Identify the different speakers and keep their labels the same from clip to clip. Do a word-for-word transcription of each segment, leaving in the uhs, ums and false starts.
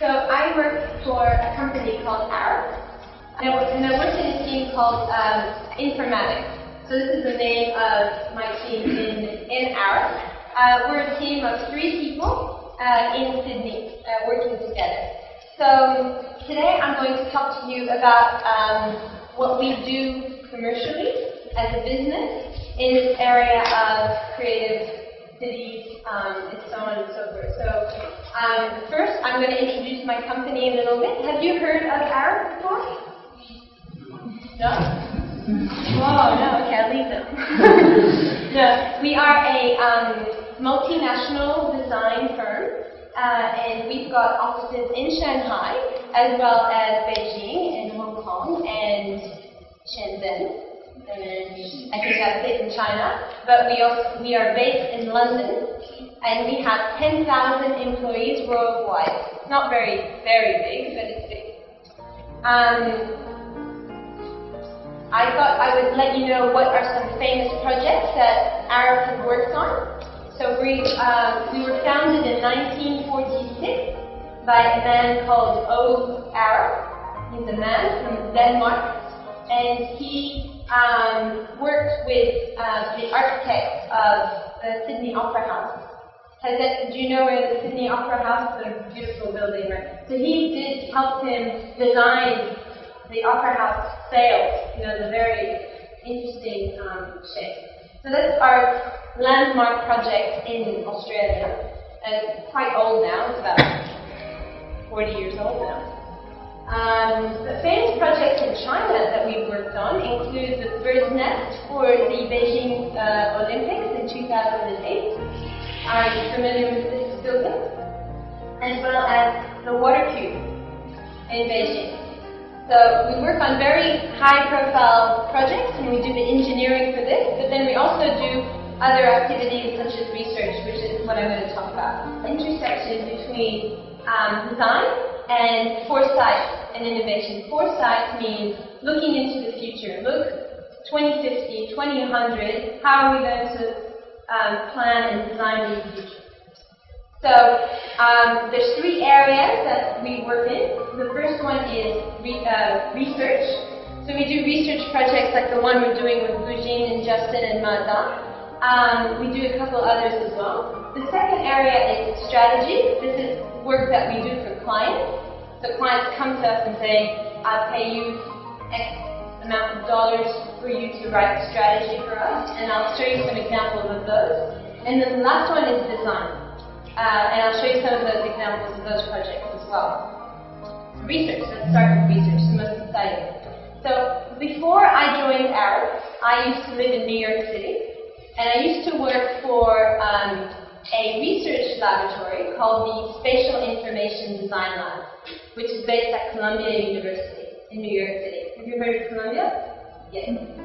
Speaker 1: So I work for a company called Arab, and I work, and I work in a team called um, Informatics. So this is the name of my team in, in Arab. Uh, we're a team of three people uh, in Sydney uh, working together. So today I'm going to talk to you about um, what we do commercially as a business in this area of creative cities, um, and so on and so forth. So um, first I'm going to introduce my company a little bit. Have you heard of Arab before? No? Oh, no, okay, I'll leave them. No, we are a um, multinational design firm, uh, and we've got offices in Shanghai, as well as Beijing and Hong Kong and Shenzhen. And I think that's it in China, but we also we are based in London, and we have ten thousand employees worldwide. Not very, very big, but it's big. Um, I thought I would let you know what are some famous projects that Arab has worked on. So we uh, we were founded in nineteen forty-six by a man called Ove Arab. He's a man from Denmark, and he Um, worked with uh, the architect of the Sydney Opera House. Has it, do you know where the Sydney Opera House is? A beautiful building, right? So he did help him design the Opera House sails, you know, the very interesting um, shape. So that's our landmark project in Australia. And it's quite old now, it's about forty years old now. Um, the famous projects in China that we've worked on include the bird's nest for the Beijing uh, Olympics in two thousand eight. Are you familiar with this building? As well as the water cube in Beijing. So we work on very high-profile projects, and we do the engineering for this, but then we also do other activities such as research, which is what I'm going to talk about. Intersection between um, design and foresight and innovation. Foresight means looking into the future. Look, twenty fifty, twenty hundred, how are we going to um, plan and design the future? So um, there's three areas that we work in. The first one is re uh, research. So we do research projects like the one we're doing with Bujin and Justin and Maza. Um, we do a couple others as well. The second area is strategy. This is work that we do for clients. So clients come to us and say, I'll pay you X amount of dollars for you to write a strategy for us, and I'll show you some examples of those. And then the last one is design. Uh, and I'll show you some of those examples of those projects as well. Research, let's start with research, the most exciting. So before I joined Arab, I used to live in New York City, and I used to work for um, a research laboratory called the Spatial Information Design Lab, which is based at Columbia University in New York City. Have you heard of Columbia? Yes.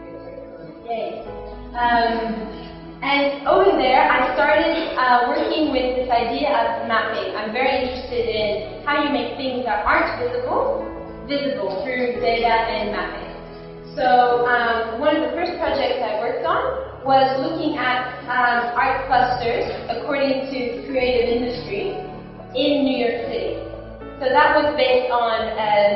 Speaker 1: Yay. Um, and over there, I started uh, working with this idea of mapping. I'm very interested in how you make things that aren't visible, visible through data and mapping. So um, one of the first projects I worked on was looking at um, art clusters according to creative industry in New York City. So that was based on um,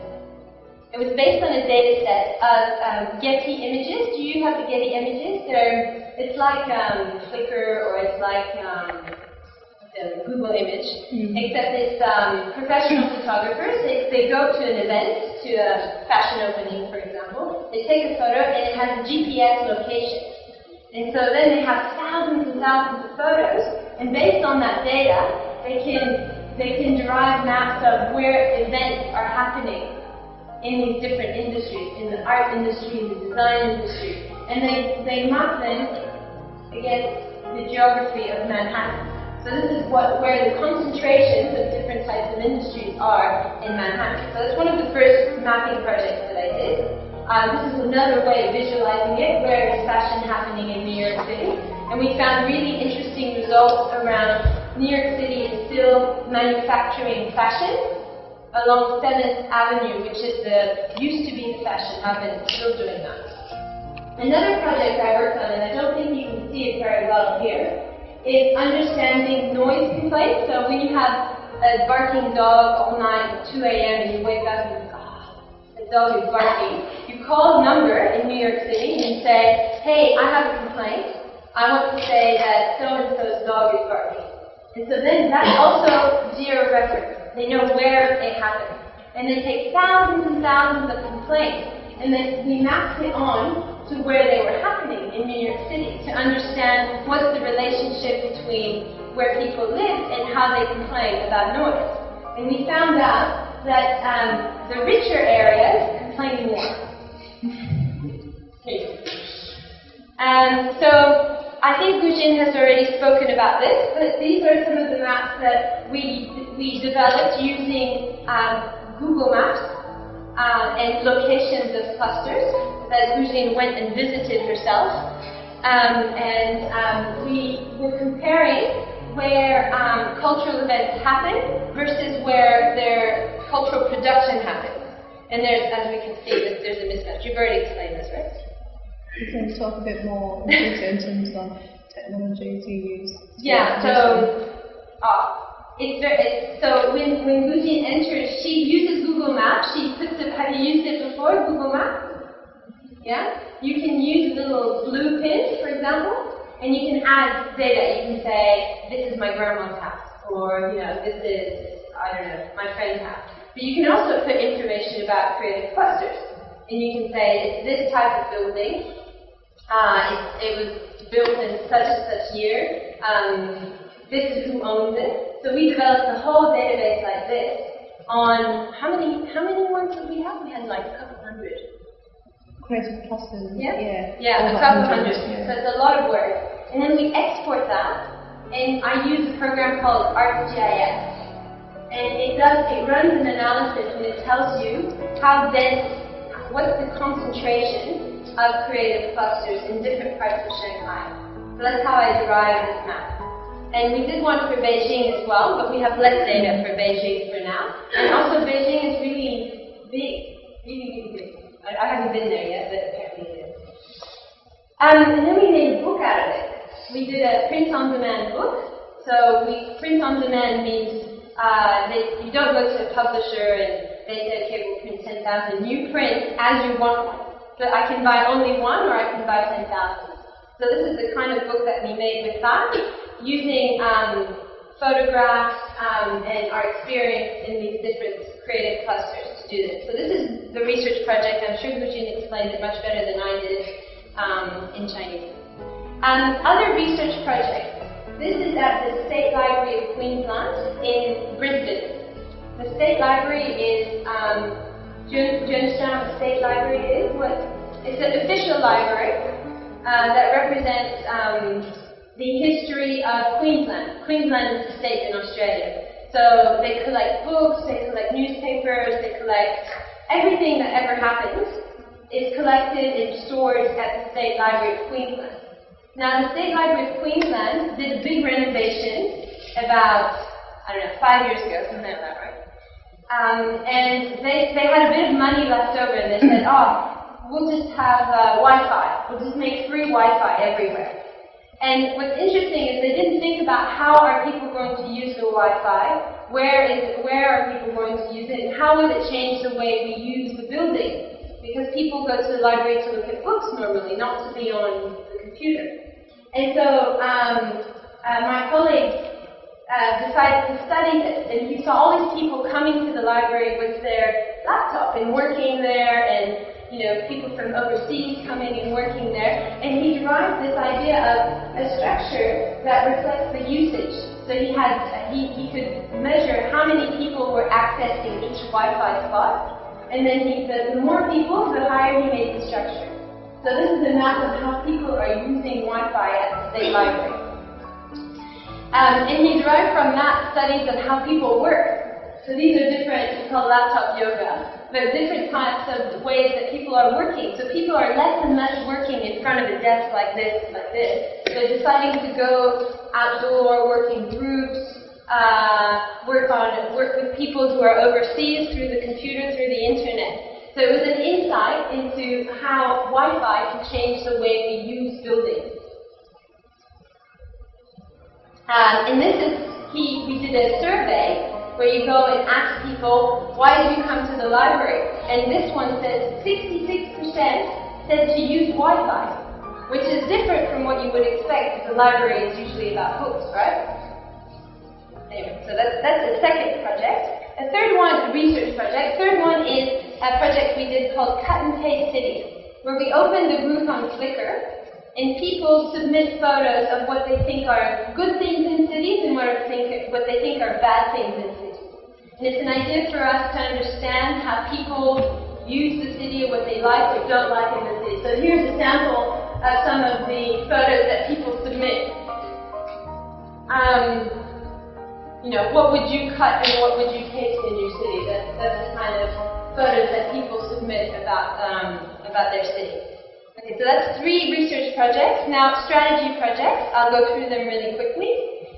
Speaker 1: it was based on a data set of um, Getty images. Do you have the Getty images? They're, it's like um, Flickr, or it's like um, the Google image, mm-hmm. except it's um, professional photographers. They, they go to an event, to a fashion opening, for example. They take a photo, and it has a G P S location. And so then they have thousands and thousands of photos, and based on that data, they can they can derive maps of where events are happening in these different industries, in the art industry, in the design industry, and they, they map them against the geography of Manhattan. So this is what where the concentrations of different types of industries are in Manhattan. So that's one of the first mapping projects that I did. Um, this is another way of visualizing it, where is fashion happening in New York City. And we found really interesting results around New York City is still manufacturing fashion along seventh Avenue, which is the used to be the fashion hub, and it's still doing that. Another project I worked on, and I don't think you can see it very well here, is understanding noise complaints. So when you have a barking dog all night at two A M and you wake up and you go, oh, the dog is barking. You call a number in New York City and you say, hey, I have a complaint. I want to say that so-and-so's dog is barking. And so then that's also geo-reference. They know where it happened. And they take thousands and thousands of complaints, and then we mapped it on to where they were happening in New York City to understand what's the relationship between where people live and how they complain about noise. And we found out that um, the richer areas complain more. um, so I think Gujin has already spoken about this, but these are some of the maps that we we developed using um, Google Maps uh, and locations of clusters that Gujin went and visited herself. Um, and um, we were comparing where um, cultural events happen versus where their cultural production happens. And there's, as we can see, that there's a mismatch. You've already explained this, right?
Speaker 2: You can talk a bit more in terms of technologies you use.
Speaker 1: Yeah, so uh, it's very, it's, so when when Gujin enters, she uses Google Maps. She puts it. Have you used it before, Google Maps? Yeah. You can use little blue pins, for example, and you can add data. You can say, "This is my grandma's house," or you know, "This is I don't know my friend's house." But you can also put information about creative clusters, and you can say, "It's this type of building. Uh, it, it was built in such and such year. Um, this is who owns it." So we developed a whole database like this on how many how many ones did we have? We had like a couple hundred.
Speaker 2: Creative clusters.
Speaker 1: Yeah.
Speaker 2: Yeah.
Speaker 1: Yeah, a couple hundred. Yeah. So it's a lot of work. And then we export that, and I use a program called ArcGIS. And it does it runs an analysis and it tells you how dense, what's the concentration of creative clusters in different parts of Shanghai. So that's how I derived this map. And we did one for Beijing as well, but we have less data for Beijing for now. And also Beijing is really big, really, really big. I, I haven't been there yet, but apparently it is. Um, and then we made a book out of it. We did a print-on-demand book. So we print-on-demand means uh, that you don't go to a publisher and they say, okay, we'll print ten thousand. You print as you want one. So I can buy only one or I can buy ten thousand. So this is the kind of book that we made with that, using um, photographs um, and our experience in these different creative clusters to do this. So this is the research project. I'm sure Gujin explained it much better than I did um, in Chinese. Um, other research projects. This is at the State Library of Queensland in Brisbane. The State Library is um, Do you, do you understand what the State Library is? What, it's an official library uh, that represents um, the history of Queensland. Queensland is a state in Australia. So they collect books, they collect newspapers, they collect everything that ever happens is collected and stored at the State Library of Queensland. Now the State Library of Queensland did a big renovation about, I don't know, five years ago, something like that, right? Um, and they, they had a bit of money left over and they said, oh, we'll just have uh, Wi-Fi. We'll just make free Wi-Fi everywhere. And what's interesting is they didn't think about how are people going to use the Wi-Fi, where is where are people going to use it, and how will it change the way we use the building? Because people go to the library to look at books normally, not to be on the computer. And so um, uh, my colleague Uh, decided to study this, and he saw all these people coming to the library with their laptop and working there, and you know, people from overseas coming and working there, and he derived this idea of a structure that reflects the usage. So he had he, he could measure how many people were accessing each Wi-Fi spot, and then he said the more people, the higher he made the structure. So this is a map of how people are using Wi-Fi at the State Library. Um, and he derived from that studies of how people work. So these are different, it's called laptop yoga, but different types of ways that people are working. So people are less and less working in front of a desk like this, like this. They're deciding to go outdoor, work in groups, uh, work on work with people who are overseas through the computer, through the internet. So it was an insight into how Wi-Fi can change the way we use buildings. Um, and this is, he, we did a survey where you go and ask people, why did you come to the library? And this one says sixty-six percent said to use Wi-Fi, which is different from what you would expect, because the library is usually about books, right? Anyway, so that's, that's the second project. A third one, a research project. Third one is a project we did called Cut and Paste Cities, where we opened a group on Flickr, and people submit photos of what they think are good things in cities and what, are think, what they think are bad things in cities. And it's an idea for us to understand how people use the city or what they like or don't like in the city. So here's a sample of some of the photos that people submit. Um, you know, what would you cut and what would you paste in your city? That's, that's the kind of photos that people submit about, um, about their city. Okay, so that's three research projects. Now, strategy projects, I'll go through them really quickly.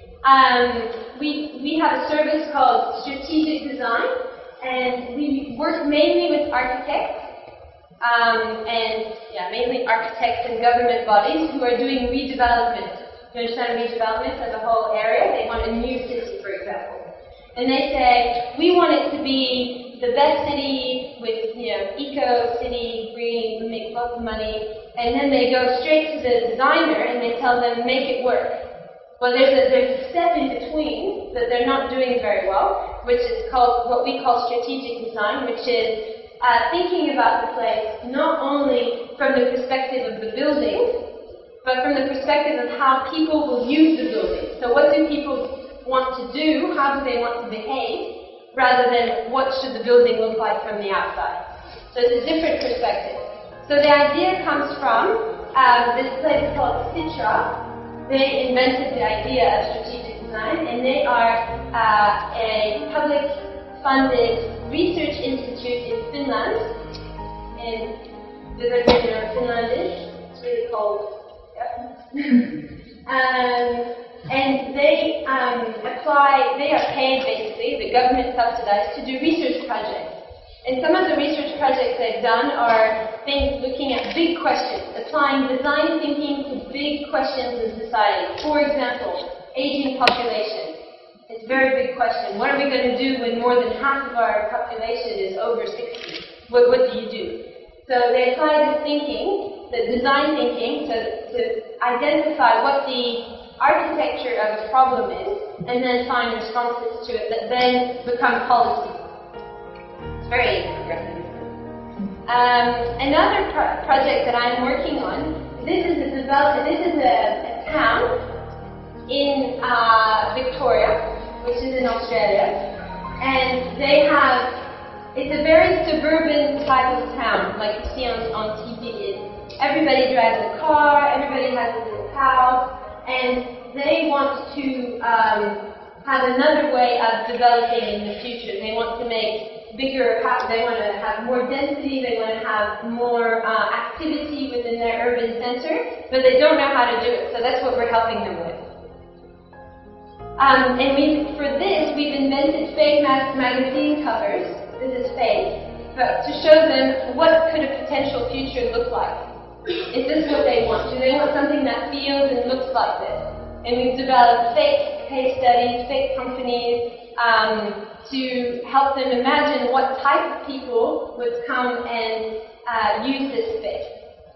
Speaker 1: Um, we, we have a service called Strategic Design, and we work mainly with architects, um, and yeah, mainly architects and government bodies who are doing redevelopment. You understand redevelopment of the whole area? They want a new city, for example. And they say, we want it to be the best city with, you know, eco city, green, we make lots of money, and then they go straight to the designer and they tell them, make it work. Well, there's a, there's a step in between that they're not doing very well, which is called what we call strategic design, which is uh, thinking about the place not only from the perspective of the building, but from the perspective of how people will use the building. So what do people want to do, how do they want to behave, rather than what should the building look like from the outside. So it's a different perspective. So the idea comes from um, this place called Citra. They invented the idea of strategic design, and they are uh, a public-funded research institute in Finland. And does everybody know what Finland is? It's really cold. Yeah. um, And they um, apply, they are paid basically, the government subsidized, to do research projects. And some of the research projects they've done are things looking at big questions, applying design thinking to big questions in society. For example, aging population. It's a very big question. What are we going to do when more than half of our population is over sixty? What, what do you do? So they apply this thinking, the design thinking, to, to identify what the architecture of a problem is, and then find responses to it that then become policy. It's very progressive. Um, another pro project that I'm working on, this is a develop this is a, a town in uh, Victoria, which is in Australia, and they have, it's a very suburban type of town, like you see on, on T V. Everybody drives a car, everybody has a little house, and they want to um, have another way of developing in the future. They want to make bigger, they want to have more density, they want to have more uh, activity within their urban center, but they don't know how to do it, so that's what we're helping them with. Um, and we, for this, we've invented fake mag magazine covers, this is fake, but to show them what could a potential future look like. Is this what they want? Do they want something that feels and looks like this? And we've developed fake case studies, fake companies, um, to help them imagine what type of people would come and uh, use this space.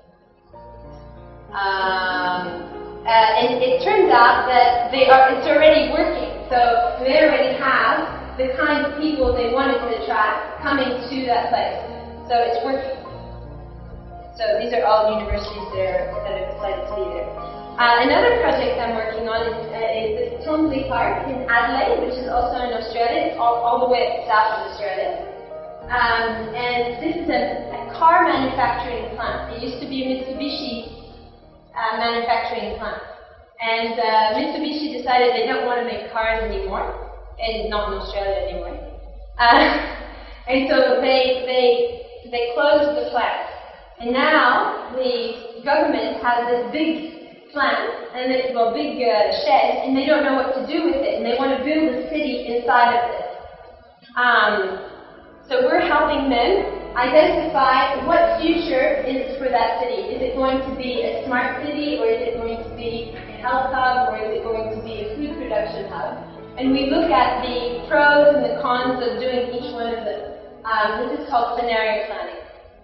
Speaker 1: Um, uh, and it turns out that they are, it's already working. So they already have the kind of people they wanted to attract coming to that place. So it's working. So these are all universities that are, that are excited to be there. Uh, another project I'm working on is, uh, is the Tonsley Park in Adelaide, which is also in Australia. It's all, all the way south of Australia. Um, and this is a, a car manufacturing plant. It used to be a Mitsubishi uh, manufacturing plant. And uh, Mitsubishi decided they don't want to make cars anymore, and not in Australia anymore. Uh, and so they, they, they closed the plant. And now the government has this big plant, and it's well, big uh, shed, and they don't know what to do with it, and they want to build a city inside of it. Um, so we're helping them identify what future is for that city. Is it going to be a smart city, or is it going to be a health hub, or is it going to be a food production hub? And we look at the pros and the cons of doing each one of them. Um, this is called scenario planning.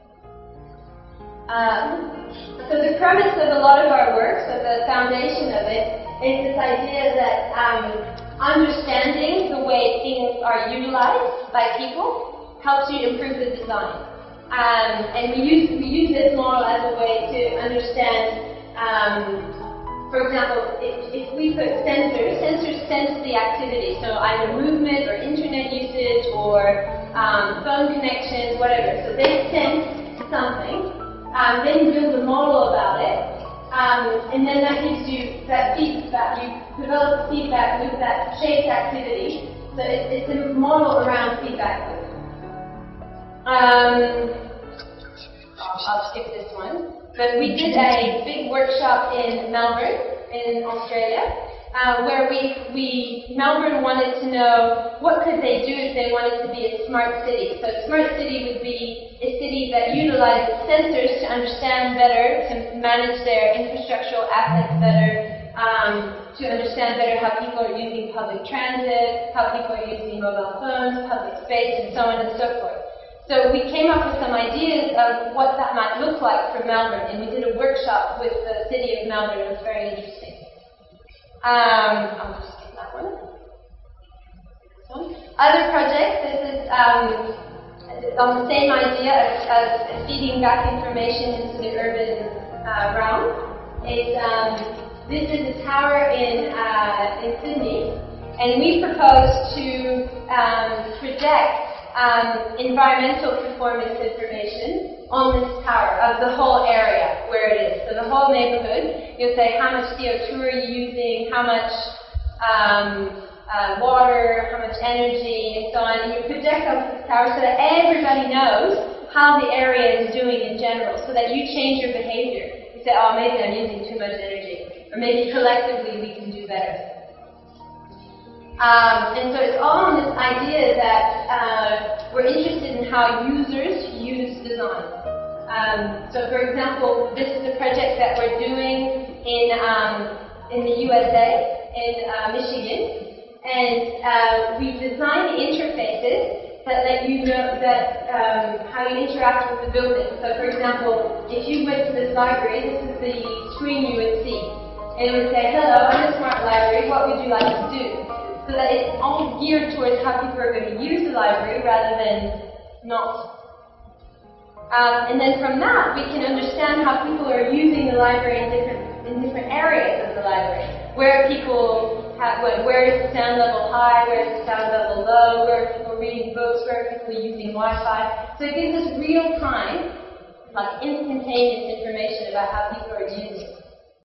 Speaker 1: Um, so the premise of a lot of our work, so the foundation of it, is this idea that um, understanding the way things are utilized by people helps you improve the design. Um, and we use, we use this model as a way to understand, um, for example, if, if we put sensors, sensors sense the activity, so either movement or internet usage or um, phone connections, whatever. So they sense something. Um, then you build a model about it, um, and then that gives you that feedback. You develop feedback with that shaped activity. So it, it's a model around feedback loop. Um, I'll, I'll skip this one. But we did a big workshop in Melbourne, in Australia, uh, where we, we, Melbourne wanted to know what could they do if they wanted to be a smart city. So a smart city would be a city that utilizes sensors to understand better, to manage their infrastructural assets better, um, to understand better how people are using public transit, how people are using mobile phones, public space, and so on and so forth. So we came up with some ideas of what that might look like for Melbourne, and we did a workshop with the city of Melbourne. It was very interesting. Um, I'll just skip that one. This one. Other projects, this is um, on the same idea of, of feeding back information into the urban uh, realm. Is, um, this is a tower in, uh, in Sydney, and we propose to um, project Um, environmental performance information on this tower of the whole area where it is. So the whole neighborhood, you'll say how much C O two are you using, how much um, uh, water, how much energy, and so on. And you project onto this tower so that everybody knows how the area is doing in general, so that you change your behavior. You say, oh, maybe I'm using too much energy, or maybe collectively we can do better. Um, and so it's all on this idea that uh, we're interested in how users use design. Um, so for example, this is a project that we're doing in, um, in the U S A, in uh, Michigan, and uh, we designed the interfaces that let you know that um, how you interact with the building. So for example, if you went to this library, this is the screen you would see. And it would say, hello, I'm a smart library, what would you like to do? So that it's all geared towards how people are going to use the library rather than not. Um, and then from that, we can understand how people are using the library in different, in different areas of the library. Where people have, where is the sound level high, where is the sound level low, where are people reading books, where are people using Wi-Fi. So it gives us real time, like instantaneous information about how people are using it.